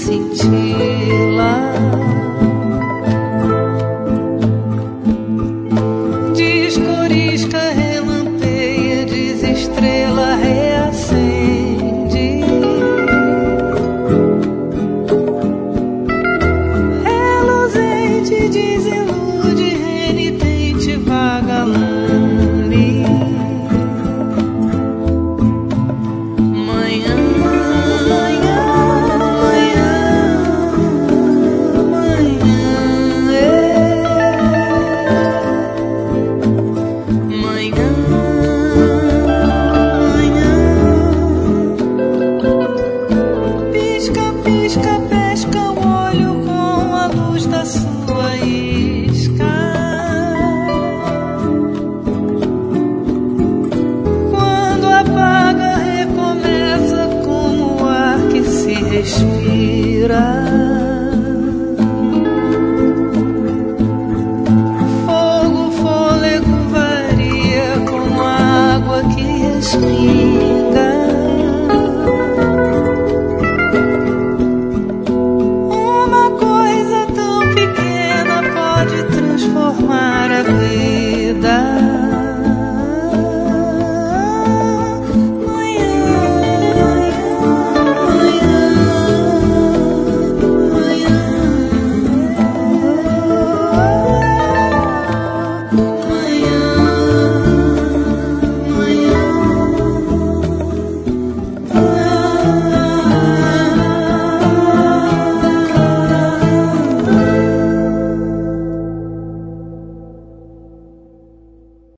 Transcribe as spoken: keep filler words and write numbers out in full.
cintila. Descorisca, relampeia, desestrela, reacende. Reluzente, desilude, renitente, vagalume. Manhã, manhã, manhã, manhã, é. Manhã, manhã. Pisca, pisca, pesca o olho com a luz da sua isca. Quando apaga, recomeça como o ar que se respira. Fogo, fôlego varia como a água que respira.